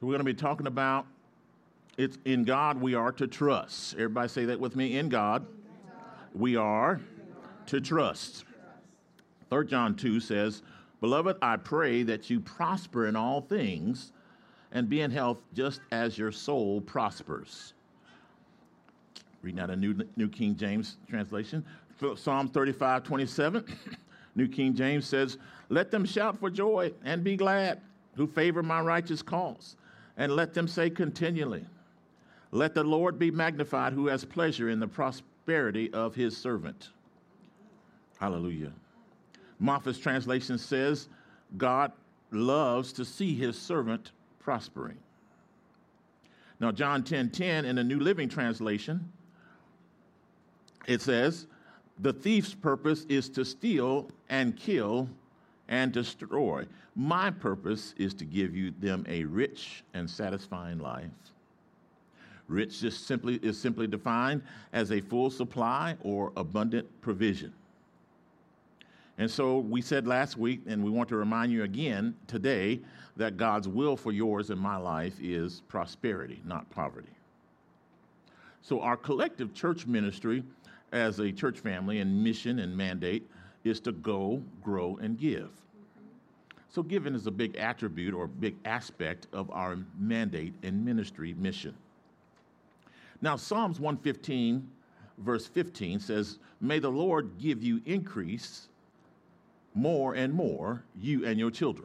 So we're going to be talking about it's in God we are to trust. Everybody say that with me. In God we are to trust. 3 John 2 says, Beloved, I pray that you prosper in all things and be in health just as your soul prospers. Reading out a New King James translation. Psalm 35:27. New King James says, Let them shout for joy and be glad who favor my righteous cause. And let them say continually, Let the Lord be magnified who has pleasure in the prosperity of his servant. Hallelujah. Moffat's translation says, God loves to see his servant prospering. Now, John 10:10 in the New Living Translation, it says, the thief's purpose is to steal and kill and destroy. My purpose is to give you them a rich and satisfying life. Rich is simply defined as a full supply or abundant provision. And so we said last week, and we want to remind you again today, that God's will for yours and my life is prosperity, not poverty. So our collective church ministry as a church family and mission and mandate is to go, grow, and give. So giving is a big attribute or big aspect of our mandate and ministry mission. Now, Psalms 115, verse 15 says, May the Lord give you increase more and more, you and your children.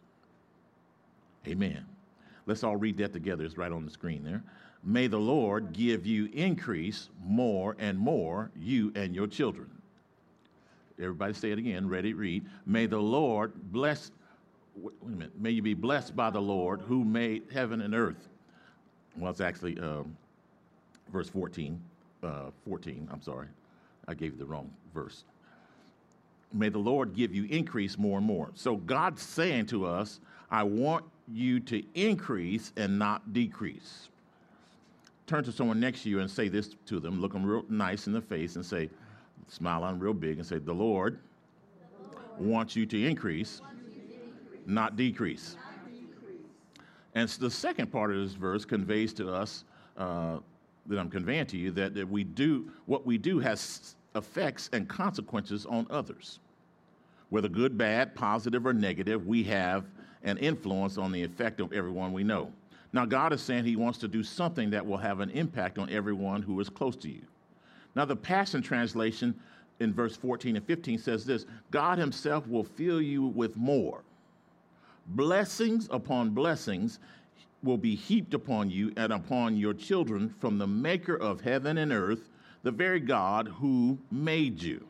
Amen. Let's all read that together. It's right on the screen there. May the Lord give you increase more and more, you and your children. Everybody say it again. Ready, read. May the Lord bless, wait a minute. May you be blessed by the Lord who made heaven and earth. Well, it's actually verse 14. 14, I'm sorry. I gave you the wrong verse. May the Lord give you increase more and more. So God's saying to us, I want you to increase and not decrease. Turn to someone next to you and say this to them. Look them real nice in the face and say, smile on real big and say, the Lord wants you to increase, not decrease. And so the second part of this verse conveys to us, that I'm conveying to you, that what we do has effects and consequences on others. Whether good, bad, positive, or negative, we have an influence on the effect of everyone we know. Now, God is saying he wants to do something that will have an impact on everyone who is close to you. Now, the Passion Translation in verse 14 and 15 says this, God himself will fill you with more. Blessings upon blessings will be heaped upon you and upon your children from the maker of heaven and earth, the very God who made you.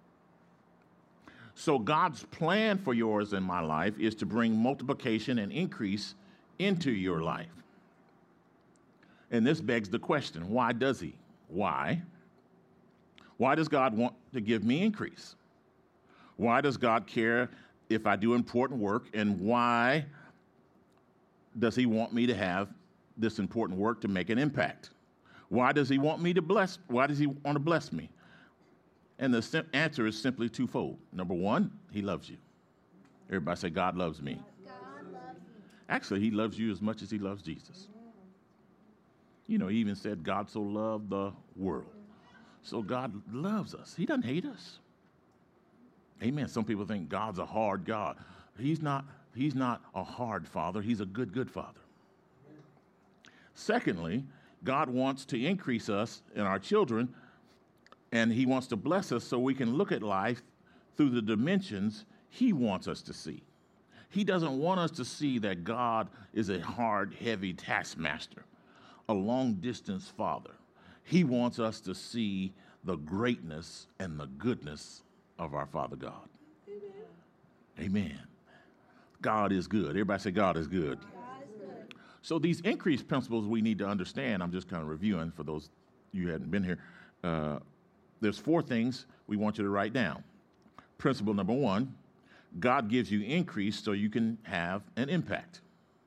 So God's plan for yours and my life is to bring multiplication and increase into your life. And this begs the question, why does he? Why? Why does God want to give me increase? Why does God care if I do important work? And why does he want me to have this important work to make an impact? Why does he want me to bless? Why does he want to bless me? And the answer is simply twofold. Number one, he loves you. Everybody say, God loves me. God loves you. Actually, he loves you as much as he loves Jesus. You know, he even said, God so loved the world. So God loves us. He doesn't hate us. Amen. Some people think God's a hard God. He's not a hard father. He's a good father. Secondly, God wants to increase us and our children, and he wants to bless us so we can look at life through the dimensions he wants us to see. He doesn't want us to see that God is a hard, heavy taskmaster, a long-distance father. He wants us to see the greatness and the goodness of our Father God. Amen. Amen. God is good. Everybody say God is good. God is good. So these increase principles we need to understand. I'm just kind of reviewing for those you hadn't been here. There's 4 things we want you to write down. Principle number 1, God gives you increase so you can have an impact.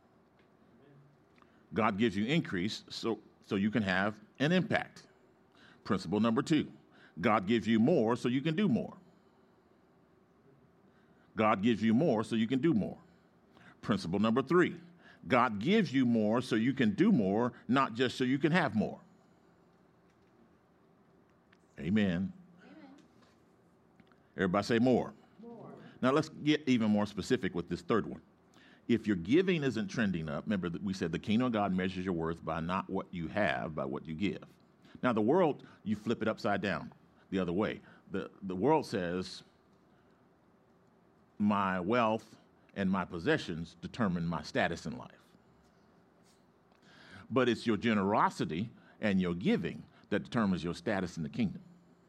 God gives you increase so you can have an impact. Principle number 2, God gives you more so you can do more. God gives you more so you can do more. Principle number 3, God gives you more so you can do more, not just so you can have more. Amen. Everybody say more. Now let's get even more specific with this third one. If your giving isn't trending up, remember that we said the kingdom of God measures your worth by not what you have, by what you give. Now the world, you flip it upside down the other way. The world says my wealth and my possessions determine my status in life. But it's your generosity and your giving that determines your status in the kingdom.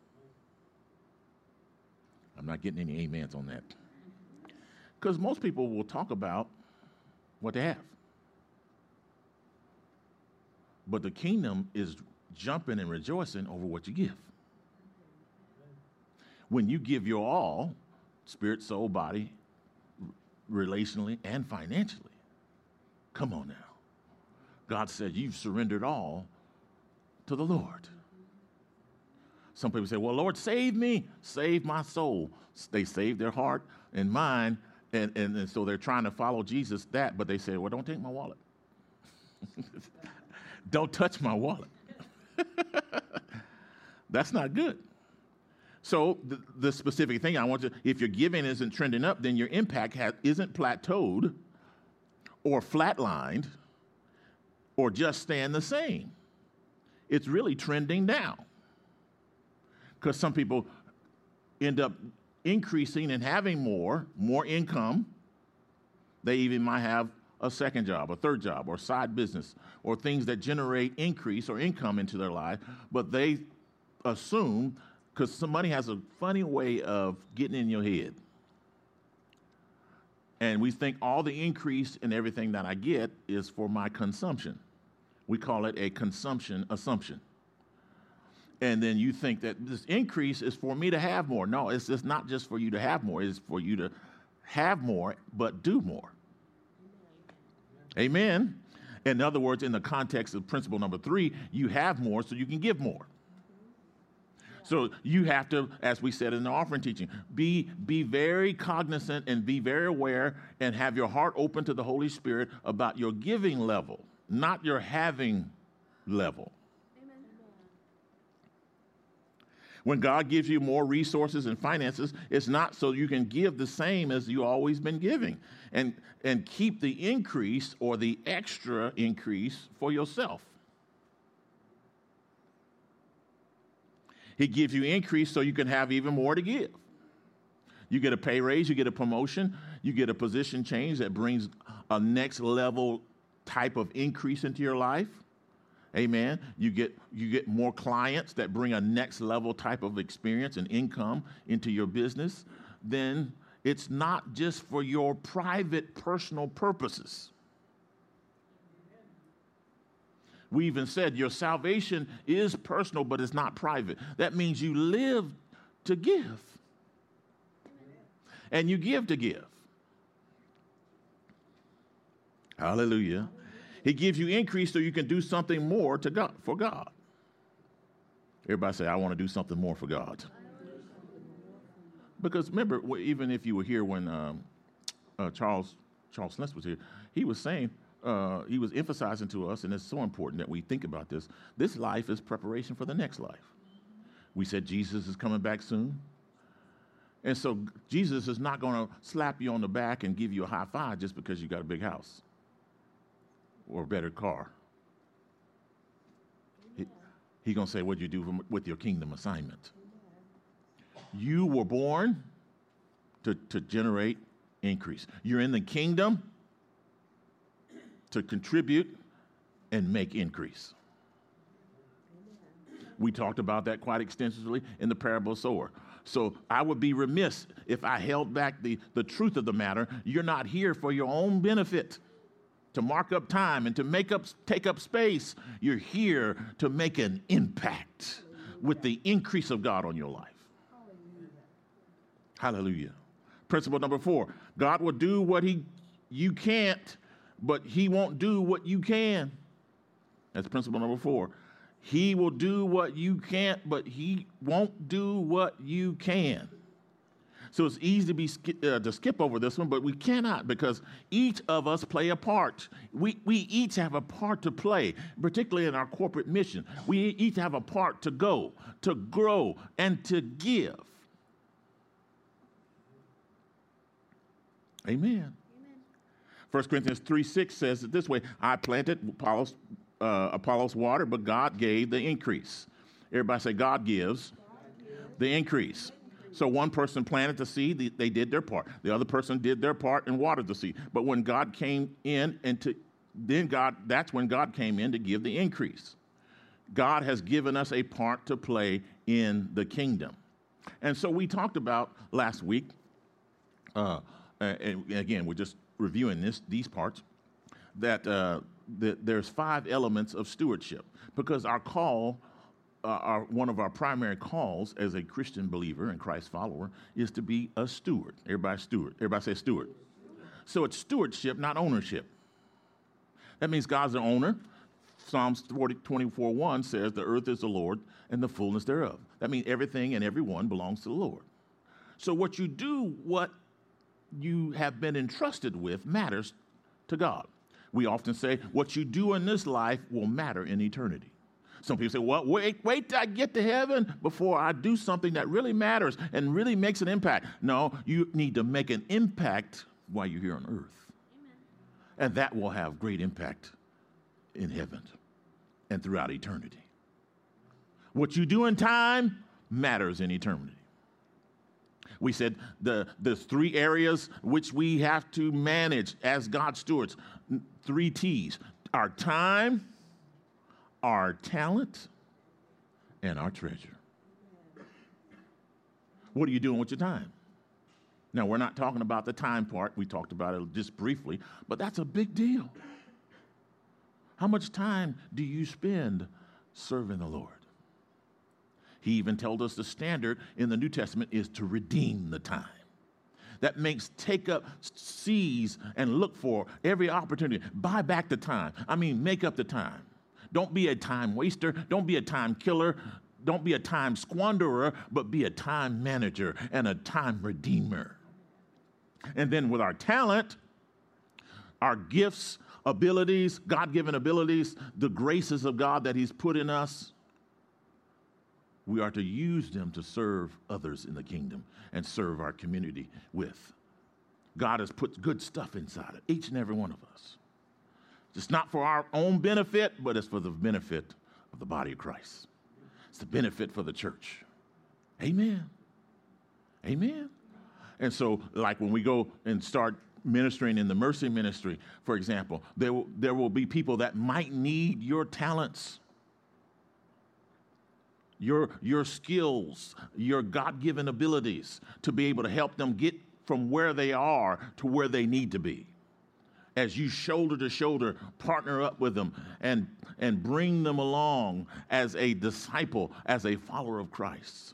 I'm not getting any amens on that. Because most people will talk about what they have. But the kingdom is jumping and rejoicing over what you give. When you give your all, spirit, soul, body, relationally, and financially, come on now. God said you've surrendered all to the Lord. Some people say, well, Lord, save me, save my soul. They save their heart and mind, and so they're trying to follow Jesus but they say, well, don't take my wallet. Don't touch my wallet. That's not good. So the specific thing I want to, if your giving isn't trending up, then your impact isn't plateaued or flatlined or just staying the same. It's really trending down. Because some people end up increasing and having more income. They even might have a second job, a third job, or side business, or things that generate increase or income into their life, but they assume, because some money has a funny way of getting in your head. And we think all the increase in everything that I get is for my consumption. We call it a consumption assumption. And then you think that this increase is for me to have more. No, it's not just for you to have more. It's for you to have more, but do more. Amen. In other words, in the context of principle number 3, you have more so you can give more. So you have to, as we said in the offering teaching, be very cognizant and be very aware and have your heart open to the Holy Spirit about your giving level, not your having level. When God gives you more resources and finances, it's not so you can give the same as you always been giving and keep the increase or the extra increase for yourself. He gives you increase so you can have even more to give. You get a pay raise, you get a promotion, you get a position change that brings a next level type of increase into your life. Amen. You get more clients that bring a next level type of experience and income into your business. Then it's not just for your private, personal purposes. We even said your salvation is personal, but it's not private. That means you live to give. And you give to give. Hallelujah. He gives you increase so you can do something more to God, for God. Everybody say, I want to do something more for God. Because remember, even if you were here when Charles Sless was here, he was saying, he was emphasizing to us, and it's so important that we think about this, this life is preparation for the next life. We said Jesus is coming back soon. And so Jesus is not going to slap you on the back and give you a high five just because you got a big house or a better car. He's going to say, what do you do with your kingdom assignment? You were born to generate increase. You're in the kingdom to contribute and make increase. We talked about that quite extensively in the parable of sower. So I would be remiss if I held back the truth of the matter. You're not here for your own benefit, to mark up time and to take up space. You're here to make an impact with the increase of God on your life. Hallelujah. Principle number 4, God will do what you can't, but he won't do what you can. That's principle number 4. He will do what you can't, but he won't do what you can. So it's easy to skip over this one, but we cannot, because each of us play a part. We each have a part to play, particularly in our corporate mission. We each have a part to go, to grow, and to give. Amen. 1 Corinthians 3:6 says it this way: I planted, Apollos watered, but God gave the increase. Everybody say, God gives the increase. So one person planted the seed, they did their part. The other person did their part and watered the seed. But when God came in, that's when God came in to give the increase. God has given us a part to play in the kingdom. And so we talked about last week, and again, we're just reviewing these parts, that there's 5 elements of stewardship, because our call, one of our primary calls as a Christian believer and Christ follower is to be a steward. Everybody steward. Everybody say steward. So it's stewardship, not ownership. That means God's the owner. Psalms 24:1 says the earth is the Lord and the fullness thereof. That means everything and everyone belongs to the Lord. So what you do, what you have been entrusted with, matters to God. We often say what you do in this life will matter in eternity. Some people say, well, wait till I get to heaven before I do something that really matters and really makes an impact. No, you need to make an impact while you're here on earth. Amen. And that will have great impact in heaven and throughout eternity. What you do in time matters in eternity. We said the 3 areas which we have to manage as God's stewards. 3 T's: our time, our talent, and our treasure. What are you doing with your time? Now, we're not talking about the time part. We talked about it just briefly, but that's a big deal. How much time do you spend serving the Lord? He even told us the standard in the New Testament is to redeem the time. That makes take up, seize, and look for every opportunity. Buy back the time. Make up the time. Don't be a time waster. Don't be a time killer. Don't be a time squanderer, but be a time manager and a time redeemer. And then with our talent, our gifts, abilities, God-given abilities, the graces of God that He's put in us, we are to use them to serve others in the kingdom and serve our community with. God has put good stuff inside of each and every one of us. It's not for our own benefit, but it's for the benefit of the body of Christ. It's the benefit for the church. Amen. Amen. And so, like when we go and start ministering in the mercy ministry, for example, there will be people that might need your talents, your skills, your God-given abilities to be able to help them get from where they are to where they need to be. As you shoulder to shoulder partner up with them and bring them along as a disciple, as a follower of Christ.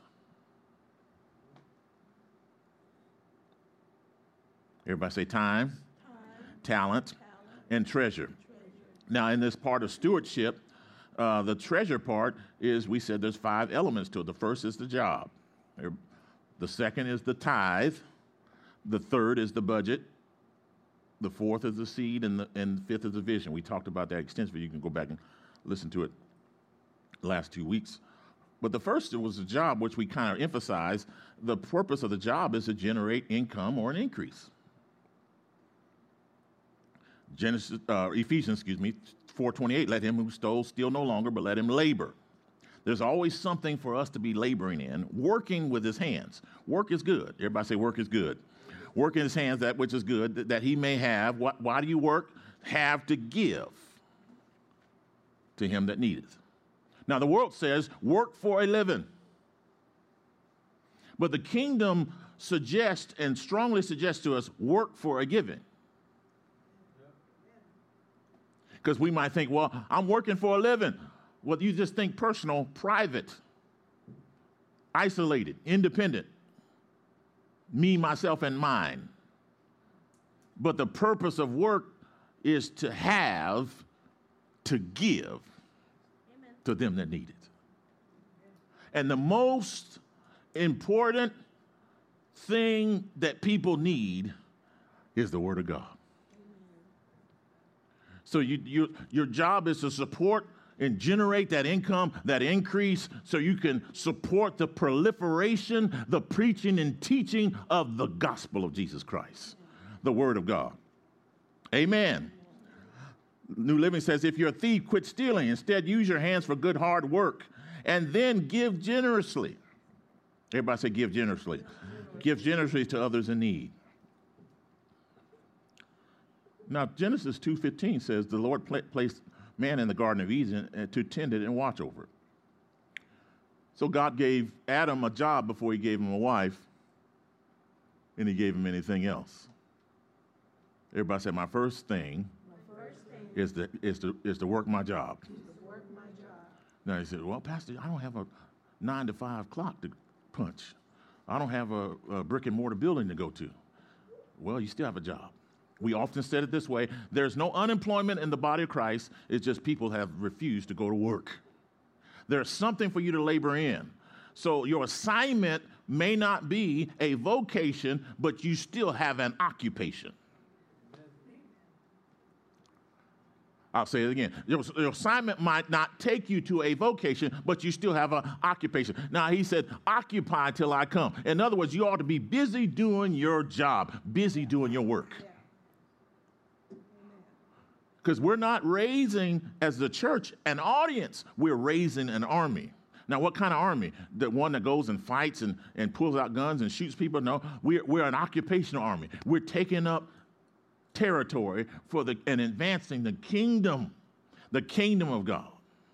Everybody say time, talent, and treasure. Now, in this part of stewardship, the treasure part is, we said there's 5 elements to it. The first is the job. The second is the tithe. The third is the budget. The fourth is the seed, and the fifth is the vision. We talked about that extensively. You can go back and listen to it the last 2 weeks. But the first was the job, which we kind of emphasized. The purpose of the job is to generate income or an increase. Ephesians 4:28, let him who stole steal no longer, but let him labor. There's always something for us to be laboring in, working with his hands. Work is good. Everybody say work is good. Work in his hands that which is good, that he may have. Why do you work? Have to give to him that needeth. Now, the world says work for a living. But the kingdom suggests and strongly suggests to us work for a giving. Because we might think, well, I'm working for a living. Well, you just think personal, private, isolated, independent. Me, myself, and mine. But the purpose of work is to have, to give Amen. To them that need it. And the most important thing that people need is the Word of God. So your job is to support and generate that income, that increase, so you can support the proliferation, the preaching and teaching of the gospel of Jesus Christ, the Word of God. Amen. New Living says, if you're a thief, quit stealing. Instead, use your hands for good, hard work, and then give generously. Everybody say, give generously. Give generously to others in need. Now, Genesis 2:15 says, the Lord placed man in the Garden of Eden to tend it and watch over it. So God gave Adam a job before he gave him a wife, and he gave him anything else. Everybody say, my first thing is to work my job. Now he said, well, Pastor, I don't have a 9 to 5 clock to punch. I don't have a brick and mortar building to go to. Well, you still have a job. We often said it this way: there's no unemployment in the body of Christ. It's just people have refused to go to work. There's something for you to labor in. So your assignment may not be a vocation, but you still have an occupation. I'll say it again. Your assignment might not take you to a vocation, but you still have an occupation. Now, he said, occupy till I come. In other words, you ought to be busy doing your job, busy doing your work. Because we're not raising, as the church, an audience. We're raising an army. Now, what kind of army? The one that goes and fights and pulls out guns and shoots people? No, we're an occupational army. We're taking up territory and advancing the kingdom of God.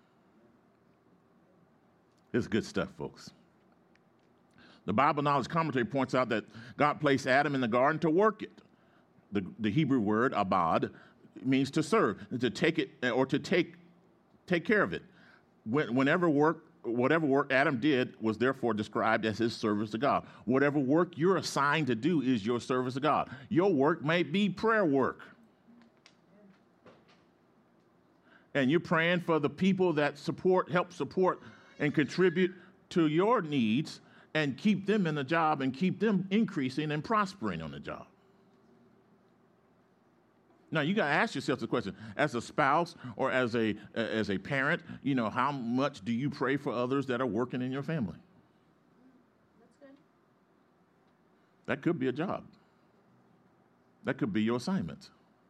It's good stuff, folks. The Bible Knowledge Commentary points out that God placed Adam in the garden to work it. The Hebrew word abad means to serve, to take it, or to take care of it. Whatever work Adam did was therefore described as his service to God. Whatever work you're assigned to do is your service to God. Your work may be prayer work. And you're praying for the people that help support and contribute to your needs and keep them in the job and keep them increasing and prospering on the job. Now, you got to ask yourself the question, as a spouse or as a parent, how much do you pray for others that are working in your family? That's good. That could be a job. That could be your assignment.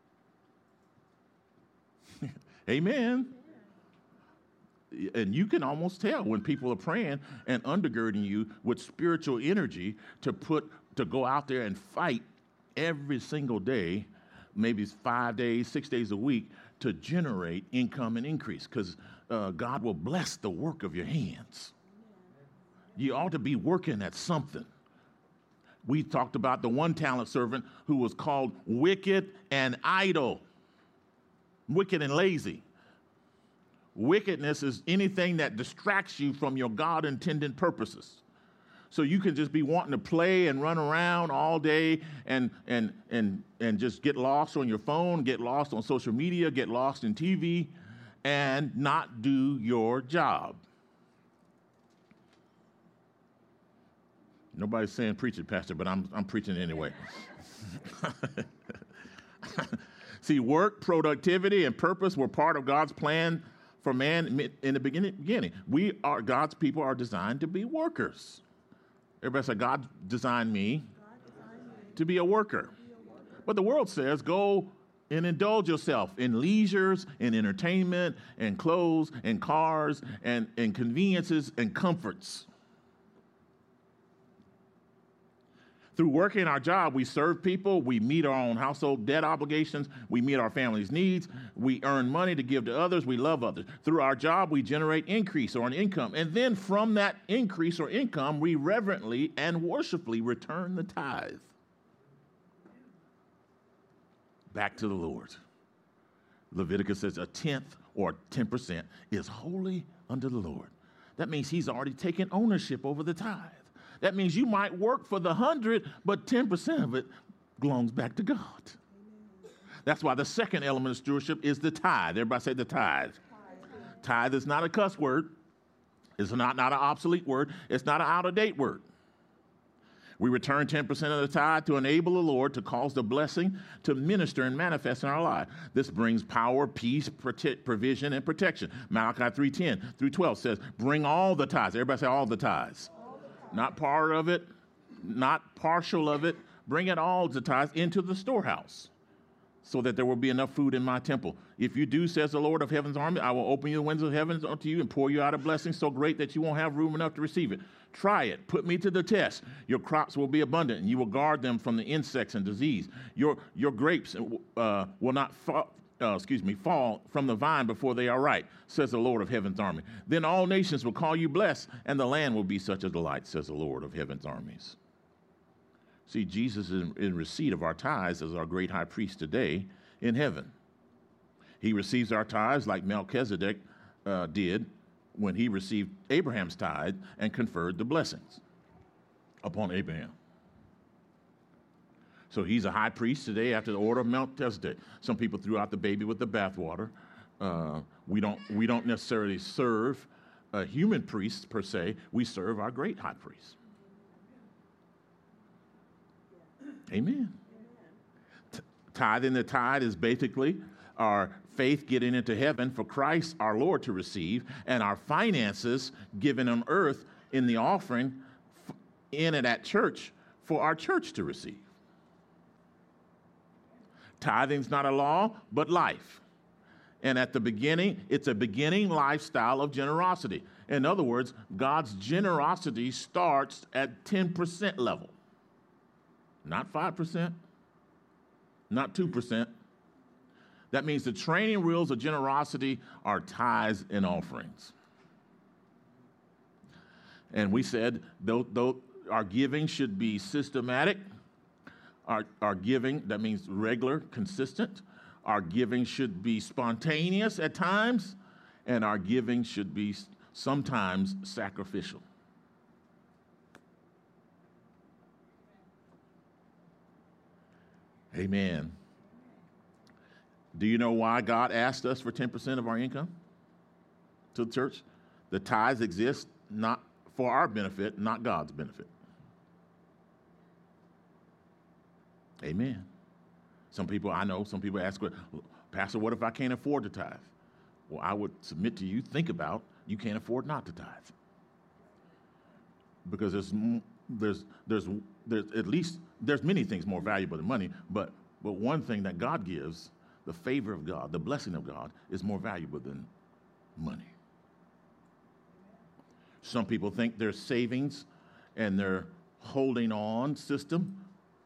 Amen. Yeah. And you can almost tell when people are praying and undergirding you with spiritual energy to go out there and fight every single day, maybe 5 days, 6 days a week, to generate income and increase, because God will bless the work of your hands. You ought to be working at something. We talked about the one talent servant who was called wicked and idle, wicked and lazy. Wickedness is anything that distracts you from your God-intended purposes. So you can just be wanting to play and run around all day and just get lost on your phone, get lost on social media, get lost in TV, and not do your job. Nobody's saying preach it, Pastor, but I'm preaching anyway. See, work, productivity, and purpose were part of God's plan for man in the beginning. God's people are designed to be workers. Everybody say, God designed me to be a worker. But the world says, go and indulge yourself in leisures, in entertainment, and clothes, and cars, and conveniences, and comforts. Through working our job, we serve people, we meet our own household debt obligations, we meet our family's needs, we earn money to give to others, we love others. Through our job, we generate increase or an income. And then from that increase or income, we reverently and worshipfully return the tithe back to the Lord. Leviticus says a tenth or 10% is holy unto the Lord. That means he's already taken ownership over the tithe. That means you might work for the 100, but 10% of it belongs back to God. That's why the second element of stewardship is the tithe. Everybody say the tithe. Tithe is not a cuss word. It's not an obsolete word. It's not an out-of-date word. We return 10% of the tithe to enable the Lord to cause the blessing to minister and manifest in our life. This brings power, peace, provision, and protection. Malachi 3:10 through 12 says, bring all the tithes. Everybody say all the tithes. Not part of it, not partial of it. Bring it all, the tithes, into the storehouse, so that there will be enough food in my temple. If you do, says the Lord of heaven's army, I will open the windows of heaven unto you and pour you out a blessing so great that you won't have room enough to receive it. Try it. Put me to the test. Your crops will be abundant, and you will guard them from the insects and disease. Your grapes will not fall from the vine before they are ripe, says the Lord of heaven's army. Then all nations will call you blessed, and the land will be such a delight, says the Lord of heaven's armies. See, Jesus is in receipt of our tithes as our great high priest today in heaven. He receives our tithes like Melchizedek did when he received Abraham's tithe and conferred the blessings upon Abraham. So he's a high priest today after the order of Melchizedek. Some people threw out the baby with the bathwater. We don't necessarily serve a human priest per se. We serve our great high priest. Amen. Tithing the tithe is basically our faith getting into heaven for Christ our Lord to receive, and our finances given on earth in the offering in and at church for our church to receive. Tithing's not a law, but life. And at the beginning, it's a beginning lifestyle of generosity. In other words, God's generosity starts at 10% level. Not 5%, not 2%. That means the training wheels of generosity are tithes and offerings. And we said, though our giving should be systematic, our giving, that means regular, consistent. Our giving should be spontaneous at times, and our giving should be sometimes sacrificial. Amen. Do you know why God asked us for 10% of our income to the church? The tithes exist not for our benefit, not God's benefit. Amen. Some people ask, Pastor, what if I can't afford to tithe? Well, I would submit to you, think about, you can't afford not to tithe. Because there's many things more valuable than money, but one thing that God gives, the favor of God, the blessing of God, is more valuable than money. Some people think their savings and their holding on system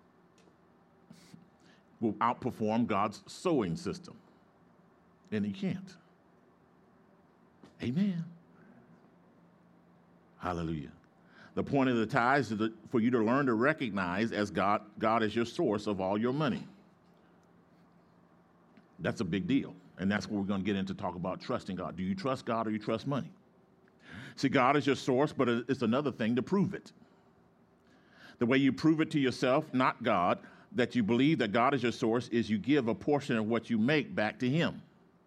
will outperform God's sowing system. And he can't. Amen. Hallelujah. The point of the tithes is for you to learn to recognize as God is your source of all your money. That's a big deal. And that's what we're going to get into, talk about trusting God. Do you trust God or you trust money? See, God is your source, but it's another thing to prove it. The way you prove it to yourself, not God, that you believe that God is your source, is you give a portion of what you make back to him.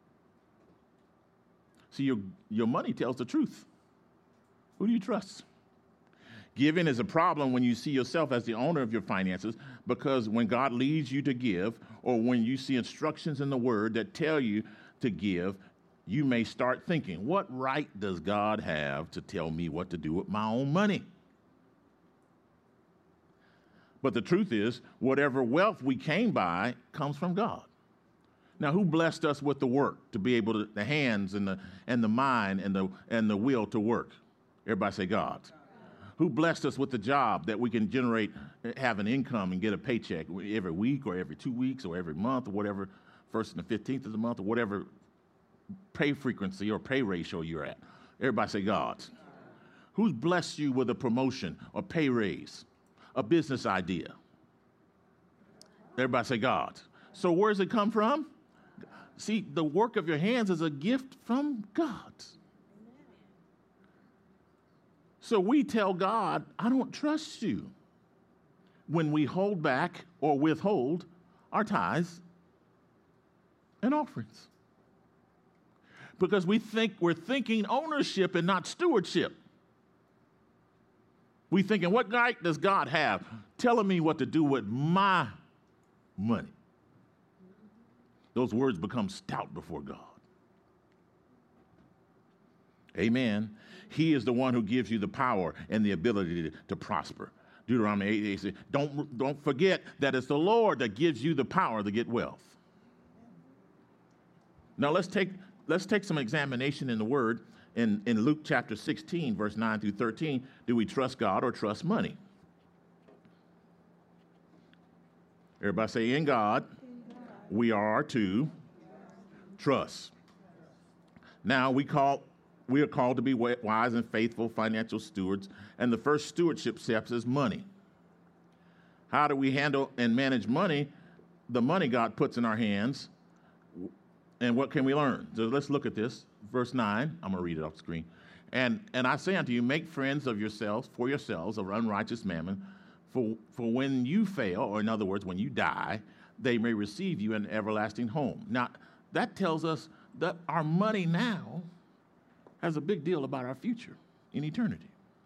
See, your money tells the truth. Who do you trust? Giving is a problem when you see yourself as the owner of your finances, because when God leads you to give, or when you see instructions in the Word that tell you to give, you may start thinking, what right does God have to tell me what to do with my own money? But the truth is, whatever wealth we came by comes from God. Now, who blessed us with the work to be able to, the hands and the mind and the will to work? Everybody say God. Who blessed us with the job that we can generate, have an income and get a paycheck every week or every 2 weeks or every month or whatever, first and the 15th of the month or whatever pay frequency or pay ratio you're at? Everybody say God. Who's blessed you with a promotion or pay raise, a business idea? Everybody say God. So where does it come from? See, the work of your hands is a gift from God. So we tell God, I don't trust you when we hold back or withhold our tithes and offerings. Because we're thinking ownership and not stewardship. We thinking, what right does God have telling me what to do with my money? Those words become stout before God. Amen. He is the one who gives you the power and the ability to prosper. Deuteronomy 8 says, don't forget that it's the Lord that gives you the power to get wealth. Now let's take some examination in the Word. In Luke chapter 16, verse 9 through 13, do we trust God or trust money? Everybody say, in God, we are to trust. Now we are called to be wise and faithful financial stewards, and the first stewardship step is money. How do we handle and manage money? The money God puts in our hands, and what can we learn? So let's look at this. Verse 9, I'm going to read it off the screen. And I say unto you, make friends of yourselves, for yourselves, of unrighteous mammon, for when you fail, or in other words, when you die, they may receive you in an everlasting home. Now, that tells us that our money now has a big deal about our future in eternity.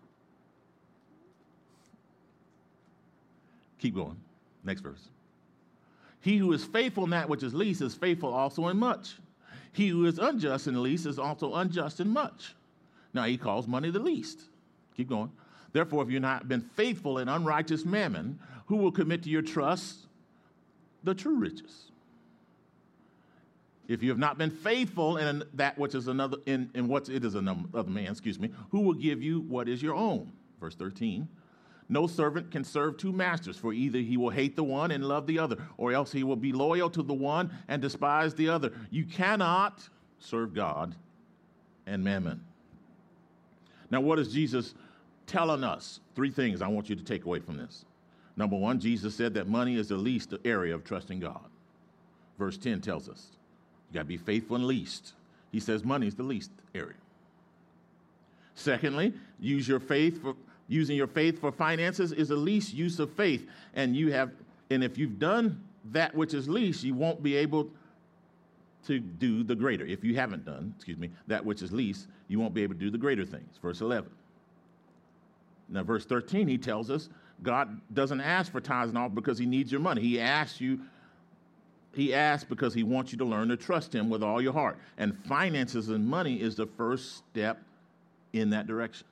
Keep going. Next verse. He who is faithful in that which is least is faithful also in much. He who is unjust in the least is also unjust in much. Now he calls money the least. Keep going. Therefore, if you've not been faithful in unrighteous mammon, who will commit to your trust the true riches? If you have not been faithful in that which is another, in what it is another man, who will give you what is your own? Verse 13. No servant can serve two masters, for either he will hate the one and love the other, or else he will be loyal to the one and despise the other. You cannot serve God and mammon. Now, what is Jesus telling us? 3 things I want you to take away from this. Number 1, Jesus said that money is the least area of trusting God. Verse 10 tells us you got to be faithful in least. He says money is the least area. Secondly, using your faith for finances is the least use of faith. And if you've done that which is least, you won't be able to do the greater. If you haven't done, that which is least, you won't be able to do the greater things. Verse 11. Now, verse 13, he tells us God doesn't ask for tithes and all because he needs your money. He asks because he wants you to learn to trust him with all your heart. And finances and money is the first step in that direction.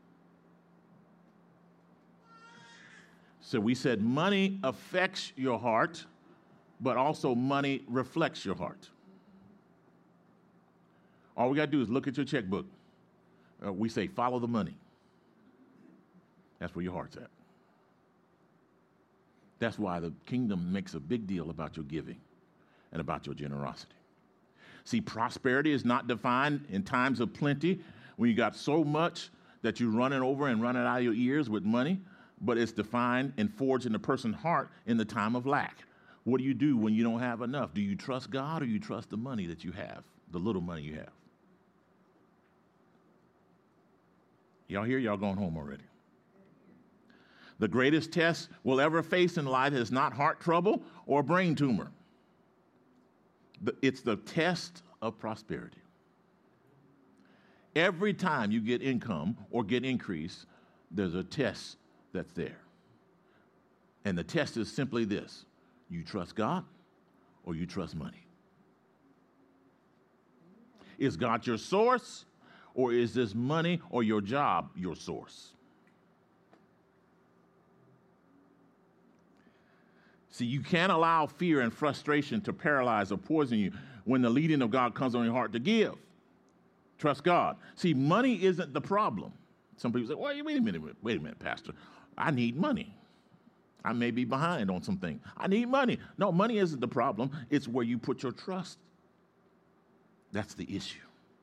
So we said money affects your heart, but also money reflects your heart. All we got to do is look at your checkbook. We say, follow the money. That's where your heart's at. That's why the kingdom makes a big deal about your giving and about your generosity. See, prosperity is not defined in times of plenty when you got so much that you're running over and running out of your ears with money, but it's defined and forged in the person's heart in the time of lack. What do you do when you don't have enough? Do you trust God or you trust the money that you have, the little money you have? Y'all here? Y'all going home already? The greatest test we'll ever face in life is not heart trouble or brain tumor. It's the test of prosperity. Every time you get income or get increase, there's a test that's there. And the test is simply this: you trust God or you trust money? Is God your source, or is this money or your job your source? See, you can't allow fear and frustration to paralyze or poison you when the leading of God comes on your heart to give. Trust God. See, money isn't the problem. Some people say, wait a minute, Pastor. I need money. I may be behind on some things. I need money. No, money isn't the problem. It's where you put your trust. That's the issue.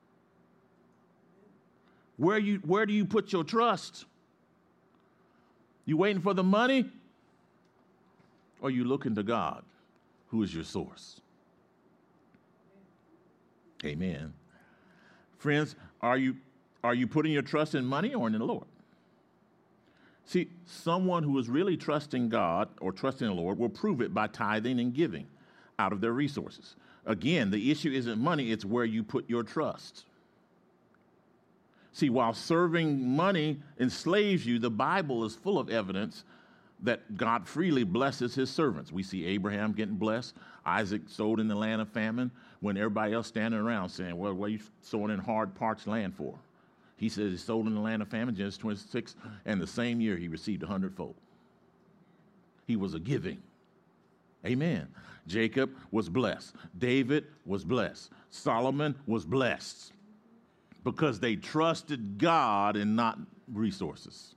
Where do you put your trust? You waiting for the money? Or you looking to God, who is your source? Amen. Friends, are you putting your trust in money or in the Lord? See, someone who is really trusting God or trusting the Lord will prove it by tithing and giving out of their resources. Again, the issue isn't money, it's where you put your trust. See, while serving money enslaves you, the Bible is full of evidence that God freely blesses his servants. We see Abraham getting blessed, Isaac sowed in the land of famine, when everybody else standing around saying, well, what are you sowing in hard, parched land for? He says he sold in the land of famine, Genesis 26, and the same year he received 100-fold. He was a giving. Amen. Jacob was blessed. David was blessed. Solomon was blessed because they trusted God and not resources.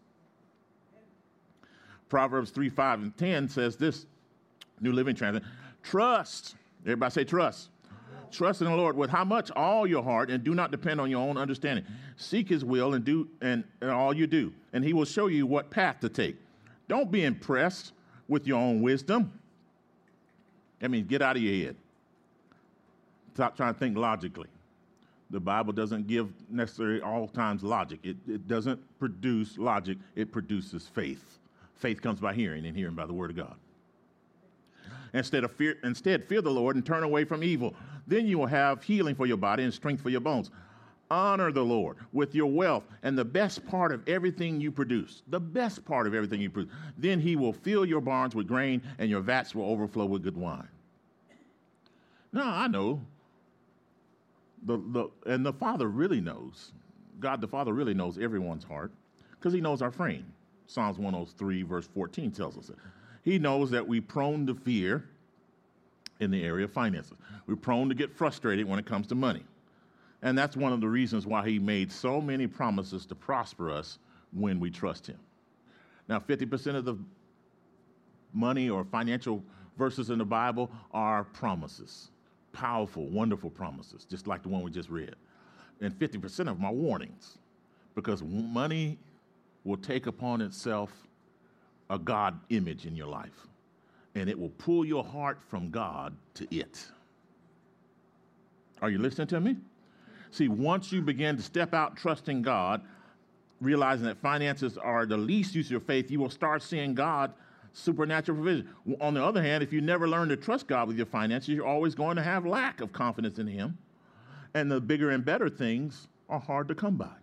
Proverbs 3, 5, and 10 says this, New Living Translation, trust. Everybody say trust. Trust in the Lord with how much? All your heart, and do not depend on your own understanding. Seek his will and do and all you do, and he will show you what path to take. Don't be impressed with your own wisdom. That means get out of your head. Stop trying to think logically. The Bible doesn't give necessarily all times logic. It doesn't produce logic. It produces faith. Faith comes by hearing, and hearing by the word of God. Instead, fear the Lord and turn away from evil. Then you will have healing for your body and strength for your bones. Honor the Lord with your wealth and the best part of everything you produce. The best part of everything you produce. Then he will fill your barns with grain and your vats will overflow with good wine. Now, I know, and the Father really knows. God the Father really knows everyone's heart because he knows our frame. Psalms 103 verse 14 tells us it. He knows that we're prone to fear in the area of finances. We're prone to get frustrated when it comes to money. And that's one of the reasons why he made so many promises to prosper us when we trust him. Now, 50% of the money or financial verses in the Bible are promises. Powerful, wonderful promises, just like the one we just read. And 50% of them are warnings, because money will take upon itself a God image in your life, and it will pull your heart from God to it. Are you listening to me? See, once you begin to step out trusting God, realizing that finances are the least use of your faith, you will start seeing God supernatural provision. On the other hand, if you never learn to trust God with your finances, you're always going to have lack of confidence in him, and the bigger and better things are hard to come by.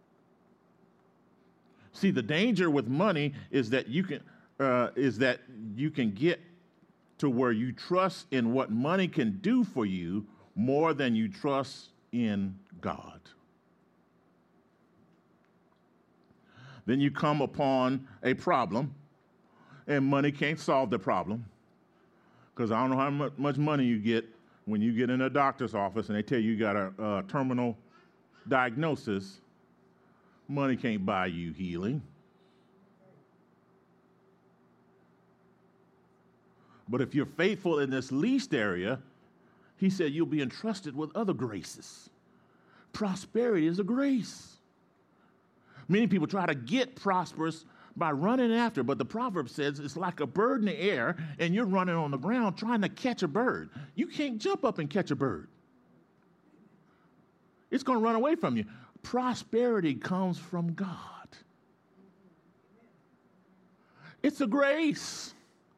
See, the danger with money is that you can get to where you trust in what money can do for you more than you trust in God. Then you come upon a problem, and money can't solve the problem, because I don't know how much money you get when you get in a doctor's office and they tell you got a terminal diagnosis. Money can't buy you healing. But if you're faithful in this least area, he said you'll be entrusted with other graces. Prosperity is a grace. Many people try to get prosperous by running after, but the proverb says it's like a bird in the air and you're running on the ground trying to catch a bird. You can't jump up and catch a bird. It's going to run away from you. Prosperity comes from God. It's a grace.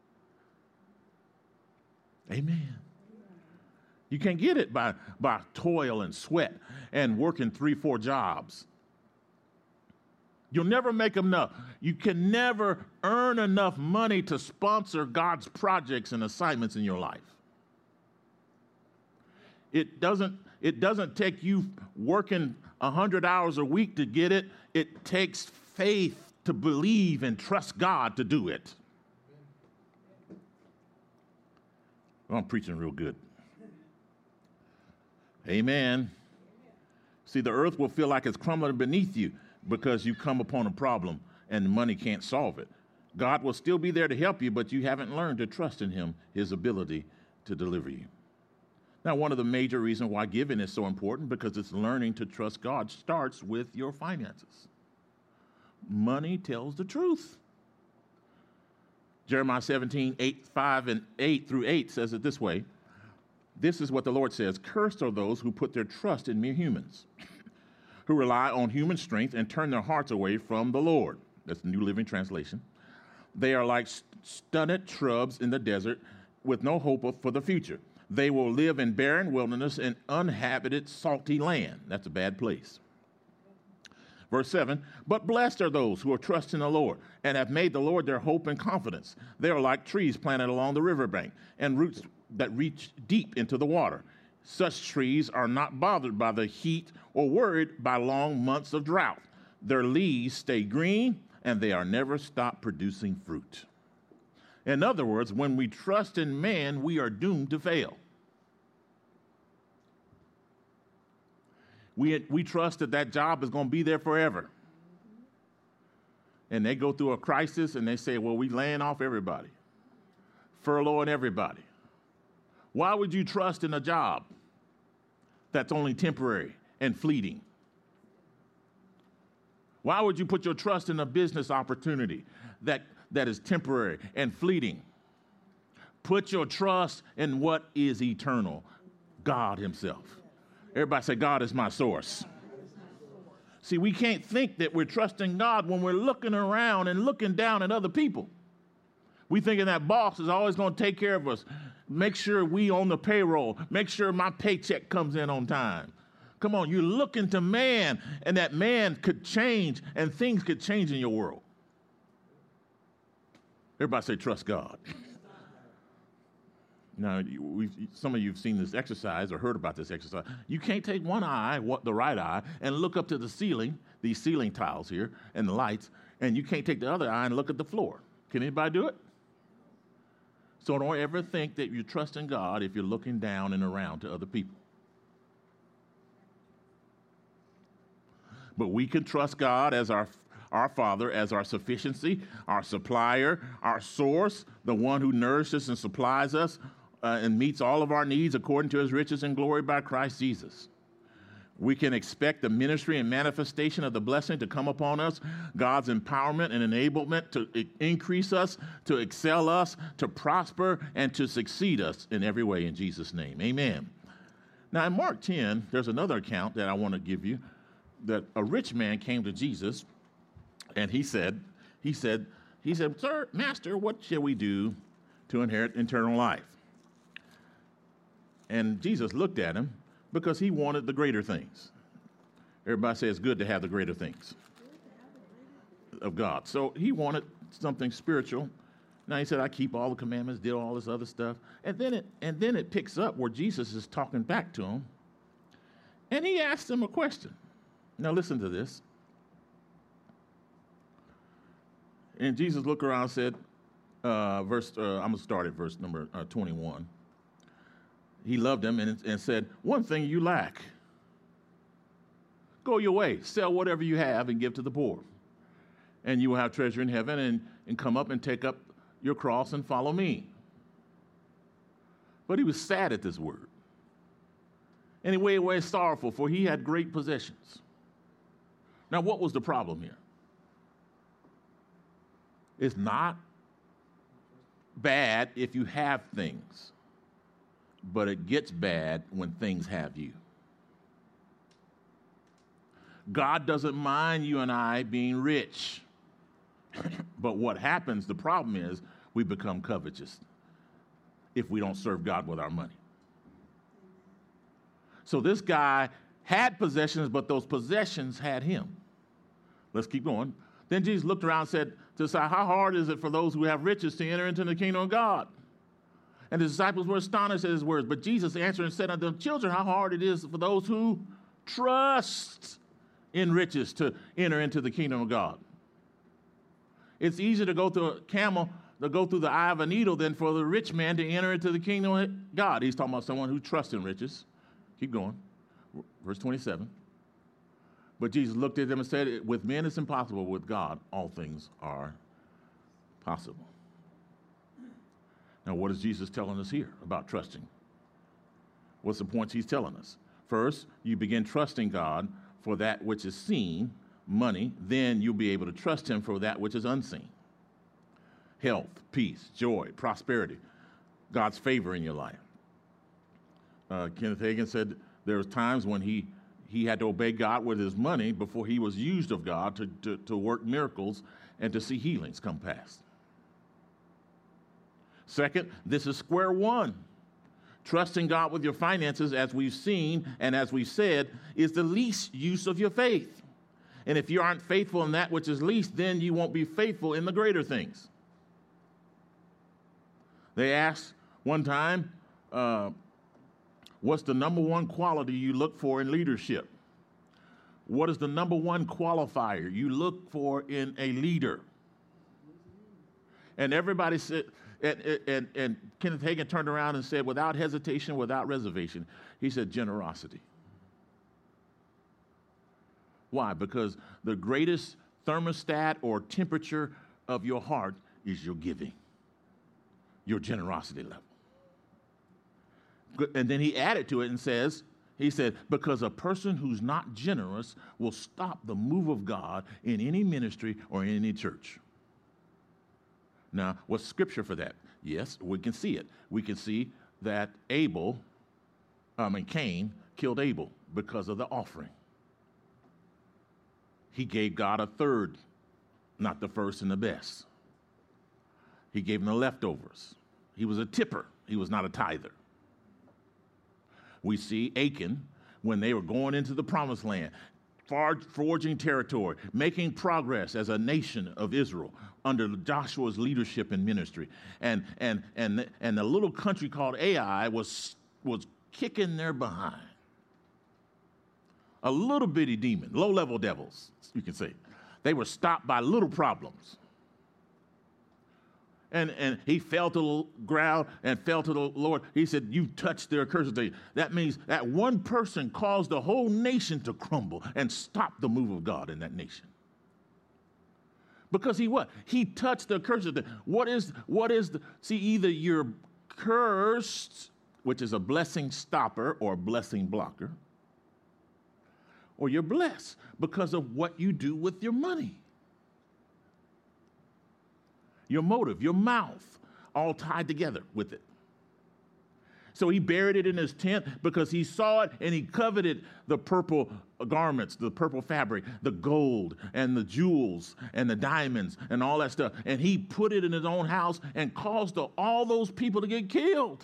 Amen. You can't get it by toil and sweat and working 3-4 jobs. You'll never make enough. You can never earn enough money to sponsor God's projects and assignments in your life. It doesn't take you working 100 hours a week to get it. It takes faith to believe and trust God to do it. Well, I'm preaching real good. Amen. See, the earth will feel like it's crumbling beneath you because you come upon a problem and money can't solve it. God will still be there to help you, but you haven't learned to trust in him, his ability to deliver you. Now, one of the major reasons why giving is so important, because it's learning to trust God, starts with your finances. Money tells the truth. Jeremiah 17, 5 and 8 through 8 says it this way. This is what the Lord says. Cursed are those who put their trust in mere humans, who rely on human strength and turn their hearts away from the Lord. That's the New Living Translation. They are like stunted shrubs in the desert with no hope for the future. They will live in barren wilderness and uninhabited salty land. That's a bad place. Verse 7, but blessed are those who are trusting the Lord and have made the Lord their hope and confidence. They are like trees planted along the riverbank and roots that reach deep into the water. Such trees are not bothered by the heat or worried by long months of drought. Their leaves stay green and they are never stopped producing fruit. In other words, when we trust in man, we are doomed to fail. We trust that job is going to be there forever. And they go through a crisis and they say, well, we laying off everybody, furloughing everybody. Why would you trust in a job that's only temporary and fleeting? Why would you put your trust in a business opportunity that is temporary and fleeting? Put your trust in what is eternal, God himself. Everybody say, God is my source. See, we can't think that we're trusting God when we're looking around and looking down at other people. We thinking that boss is always going to take care of us, make sure we on the payroll, make sure my paycheck comes in on time. Come on, you're looking to man, and that man could change, and things could change in your world. Everybody say, trust God. Now, some of you have seen this exercise or heard about this exercise. You can't take one eye, the right eye, and look up to the ceiling, these ceiling tiles here, and the lights, and you can't take the other eye and look at the floor. Can anybody do it? So don't ever think that you trust in God if you're looking down and around to other people. But we can trust God as our Father, as our sufficiency, our supplier, our source, the one who nourishes and supplies us and meets all of our needs according to his riches and glory by Christ Jesus. We can expect the ministry and manifestation of the blessing to come upon us, God's empowerment and enablement to increase us, to excel us, to prosper, and to succeed us in every way in Jesus' name. Amen. Now, in Mark 10, there's another account that I want to give you, that a rich man came to Jesus, and he said, Sir, Master, what shall we do to inherit eternal life? And Jesus looked at him because he wanted the greater things. Everybody say it's good to have the greater things of God. So he wanted something spiritual. Now he said, I keep all the commandments, did all this other stuff. And then it picks up where Jesus is talking back to him. And he asked him a question. Now listen to this. And Jesus looked around and said, I'm going to start at verse number 21. He loved him and said, one thing you lack. Go your way, sell whatever you have and give to the poor. And you will have treasure in heaven, and come up and take up your cross and follow me. But he was sad at this word. And he went away sorrowful, for he had great possessions. Now, what was the problem here? It's not bad if you have things, but it gets bad when things have you. God doesn't mind you and I being rich. But what happens, the problem is, we become covetous if we don't serve God with our money. So this guy had possessions, but those possessions had him. Let's keep going. Then Jesus looked around and said to us, how hard is it for those who have riches to enter into the kingdom of God? And the disciples were astonished at his words. But Jesus answered and said unto them, children, how hard it is for those who trust in riches to enter into the kingdom of God. It's easier to go through a camel, to go through the eye of a needle, than for the rich man to enter into the kingdom of God. He's talking about someone who trusts in riches. Keep going. Verse 27. But Jesus looked at them and said, with men it's impossible, with God all things are possible. Now, what is Jesus telling us here about trusting? What's the points he's telling us? First, you begin trusting God for that which is seen, money. Then you'll be able to trust him for that which is unseen. Health, peace, joy, prosperity, God's favor in your life. Kenneth Hagin said there was times when he had to obey God with his money before he was used of God to work miracles and to see healings come past. Second, this is square one. Trusting God with your finances, as we've seen and as we've said, is the least use of your faith. And if you aren't faithful in that which is least, then you won't be faithful in the greater things. They asked one time, what's the number one quality you look for in leadership? What is the number one qualifier you look for in a leader? And everybody said, and Kenneth Hagin turned around and said, without hesitation, without reservation, he said, generosity. Why? Because the greatest thermostat or temperature of your heart is your giving, your generosity level. And then he added to it and he said, because a person who's not generous will stop the move of God in any ministry or in any church. Now, what's scripture for that? Yes, we can see it. We can see that Cain killed Abel because of the offering. He gave God a third, not the first and the best. He gave him the leftovers. He was a tipper. He was not a tither. We see Achan, when they were going into the promised land, forging territory, making progress as a nation of Israel under Joshua's leadership and ministry. And the little country called Ai was kicking their behind. A little bitty demon, low-level devils, you can say. They were stopped by little problems. And he fell to the ground and fell to the Lord. He said, you touched their accursed day. That means that one person caused the whole nation to crumble and stop the move of God in that nation. Because he what? He touched the accursed day. See, either you're cursed, which is a blessing stopper or a blessing blocker, or you're blessed because of what you do with your money. Your motive, your mouth, all tied together with it. So he buried it in his tent because he saw it and he coveted the purple garments, the purple fabric, the gold and the jewels and the diamonds and all that stuff. And he put it in his own house and caused all those people to get killed.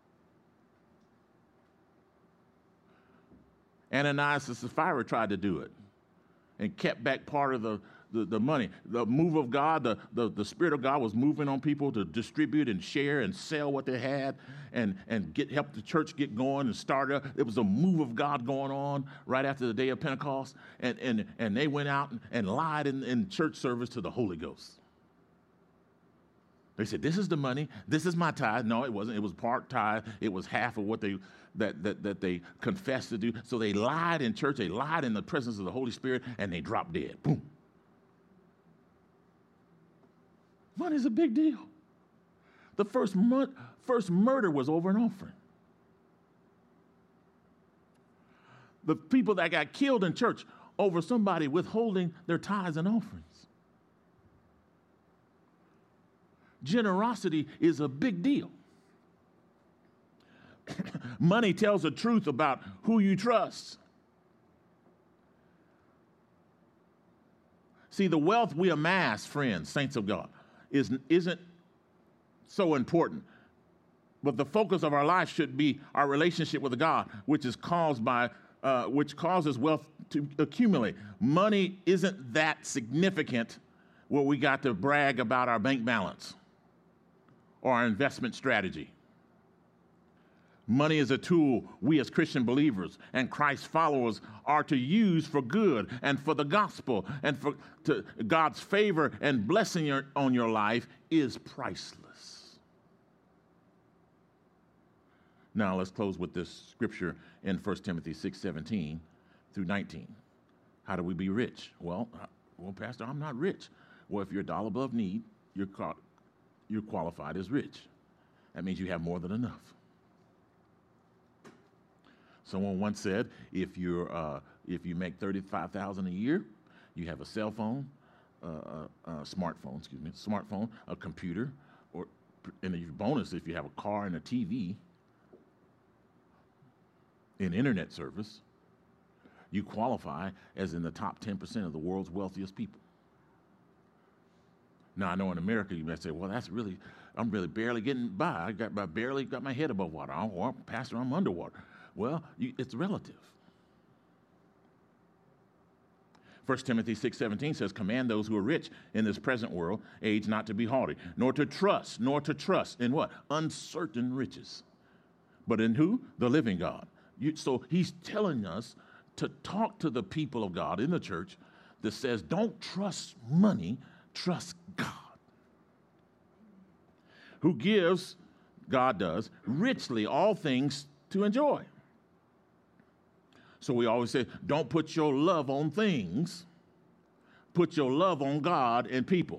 Ananias and Sapphira tried to do it and kept back part of the money. The move of God, the Spirit of God was moving on people to distribute and share and sell what they had and help the church get going and start up. It was a move of God going on right after the day of Pentecost. And they went out and lied in church service to the Holy Ghost. They said, this is the money. This is my tithe. No, it wasn't. It was part tithe. It was half of what they confessed to do. So they lied in church. They lied in the presence of the Holy Spirit, and they dropped dead. Boom. Money's a big deal. The first murder was over an offering. The people that got killed in church over somebody withholding their tithes and offerings. Generosity is a big deal. Money tells the truth about who you trust. See, the wealth we amass, friends, saints of God, isn't so important. But the focus of our life should be our relationship with God, which causes wealth to accumulate. Money isn't that significant where we got to brag about our bank balance or our investment strategy. Money is a tool we as Christian believers and Christ followers are to use for good and for the gospel and for God's favor and blessing on your life is priceless. Now let's close with this scripture in 1 Timothy 6:17 through 19. How do we be rich? Well, Pastor, I'm not rich. Well, if you're a dollar above need, you're qualified as rich. That means you have more than enough. Someone once said, if you make $35,000 a year, you have a cell phone, smartphone, a computer, and a bonus if you have a car and a TV, an internet service, you qualify as in the top 10% of the world's wealthiest people. Now, I know in America you may say, well, I'm really barely getting by. I barely got my head above water. Pastor, I'm underwater. Well, it's relative. 1 Timothy 6:17 says, command those who are rich in this present world age not to be haughty, nor to trust in what? Uncertain riches. But in who? The living God. So he's telling us to talk to the people of God in the church that says, don't trust money, trust God. Who gives, God does, richly all things to enjoy. So we always say, don't put your love on things. Put your love on God and people.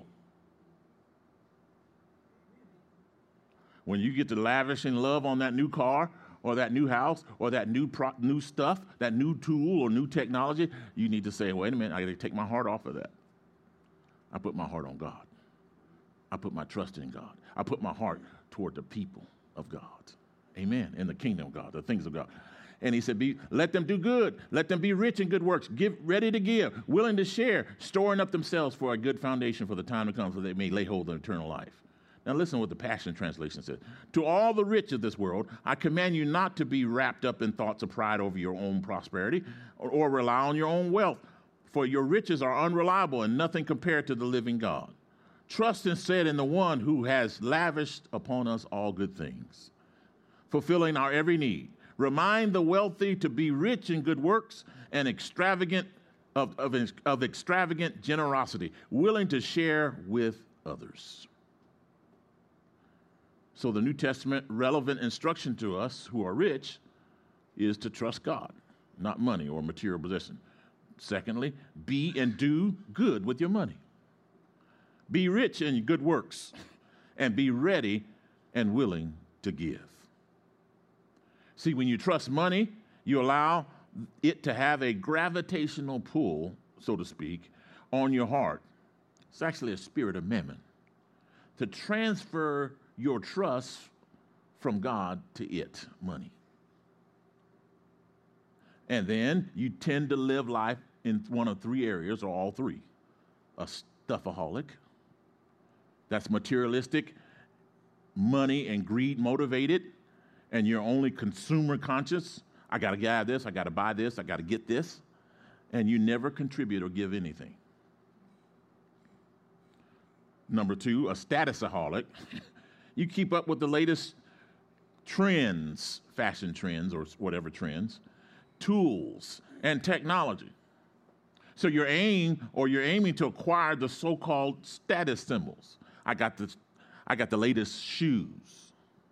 When you get to lavishing love on that new car or that new house or that new stuff, that new tool or new technology, you need to say, wait a minute, I got to take my heart off of that. I put my heart on God. I put my trust in God. I put my heart toward the people of God. Amen. In the kingdom of God, the things of God. And he said, let them do good. Let them be rich in good works. Ready to give, willing to share, storing up themselves for a good foundation for the time to come so they may lay hold of eternal life. Now listen what the Passion Translation says. To all the rich of this world, I command you not to be wrapped up in thoughts of pride over your own prosperity or rely on your own wealth, for your riches are unreliable and nothing compared to the living God. Trust instead in the one who has lavished upon us all good things, fulfilling our every need. Remind the wealthy to be rich in good works and extravagant generosity, willing to share with others. So the New Testament relevant instruction to us who are rich is to trust God, not money or material possession. Secondly, be and do good with your money. Be rich in good works and be ready and willing to give. See, when you trust money, you allow it to have a gravitational pull, so to speak, on your heart. It's actually a spirit of mammon to transfer your trust from God to it, money. And then you tend to live life in one of three areas, or all three. A stuffaholic, that's materialistic, money and greed motivated, and you're only consumer conscious. I got to get this, I got to buy this, I got to get this, and you never contribute or give anything. Number two, a statusaholic. You keep up with the latest trends, fashion trends or whatever trends, tools, and technology. So you're aiming to acquire the so-called status symbols. I got the latest shoes.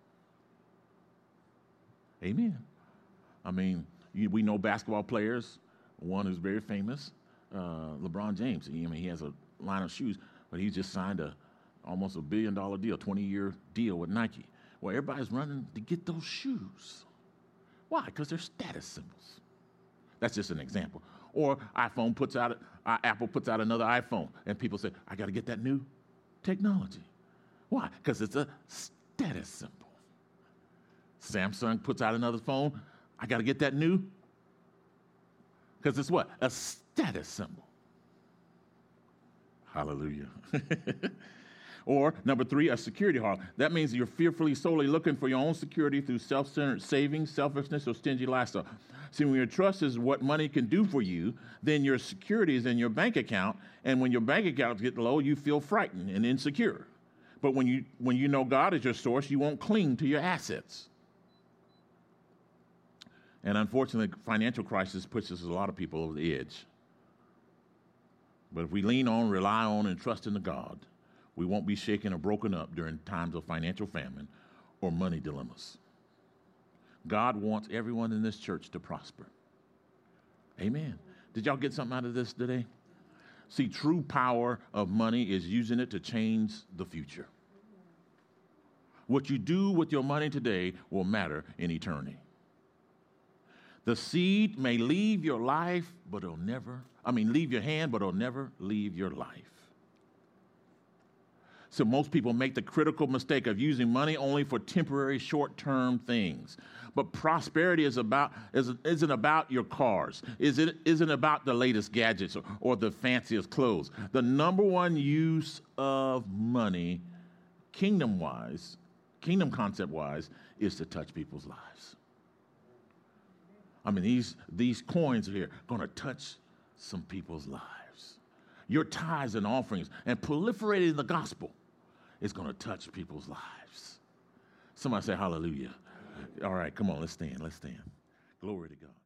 Amen. I mean, we know basketball players. One who's very famous, LeBron James. He has a line of shoes, but he just signed almost $1 billion deal, 20-year deal with Nike. Well, everybody's running to get those shoes. Why? Because they're status symbols. That's just an example. Or Apple puts out another iPhone, and people say, I got to get that new technology. Why? Because it's a status symbol. Samsung puts out another phone, I got to get that new, because it's what? A status symbol. Hallelujah. Or number three, a security hawk. That means you're fearfully solely looking for your own security through self-centered savings, selfishness, or stingy lifestyle. See, when your trust is what money can do for you, then your security is in your bank account, and when your bank accounts get low, you feel frightened and insecure. But when you know God is your source, you won't cling to your assets. And unfortunately, financial crisis pushes a lot of people over the edge. But if we lean on, rely on, and trust in the God, we won't be shaken or broken up during times of financial famine or money dilemmas. God wants everyone in this church to prosper. Amen. Did y'all get something out of this today? See, true power of money is using it to change the future. What you do with your money today will matter in eternity. The seed may leave your life, but leave your hand, but it'll never leave your life. So most people make the critical mistake of using money only for temporary, short-term things. But prosperity isn't about your cars. Isn't about the latest gadgets or the fanciest clothes. The number one use of money, kingdom concept-wise, is to touch people's lives. I mean, these coins are here going to touch some people's lives. your tithes and offerings and proliferating the gospel is going to touch people's lives. Somebody say hallelujah. All right, come on, let's stand. Let's stand. Glory to God.